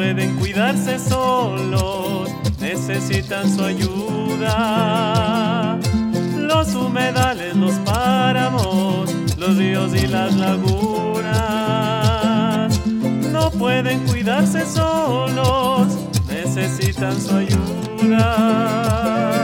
pueden cuidarse solos, necesitan su ayuda. Los humedales, los páramos, los ríos y las lagunas no pueden cuidarse solos, necesitan su ayuda.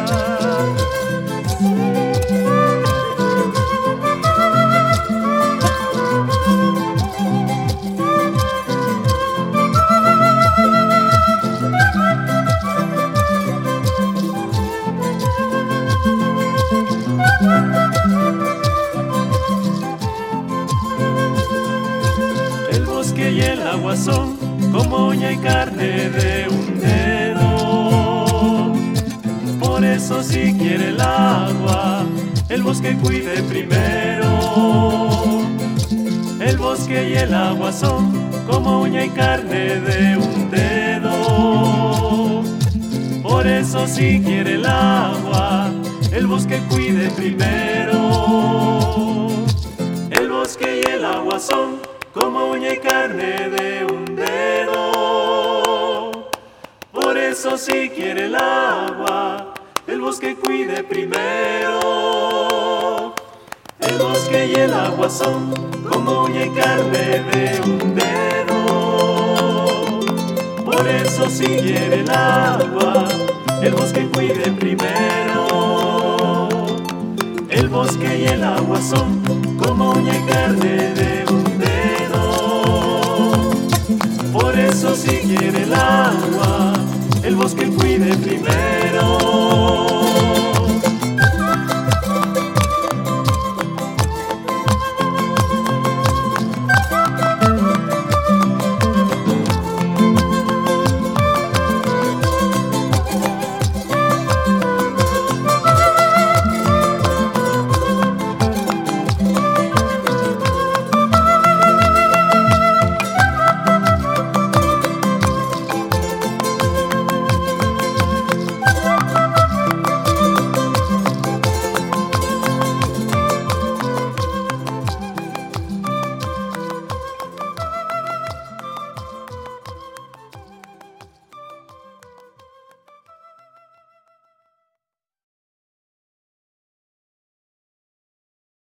El bosque y el agua son como uña y carne de un dedo. Por eso si quiere el agua, el bosque cuide primero. El bosque y el agua son como uña y carne de un dedo. Por eso si quiere el agua, el bosque cuide primero. El bosque y el agua son como uña y carne de un dedo. Por eso si quiere el agua, el bosque cuide primero. El bosque y el agua son como uña y carne de un dedo. Por eso si quiere el agua, el bosque cuide primero. El bosque y el agua son como uña y carne de un dedo. Por eso si quiere el agua, el bosque cuide primero.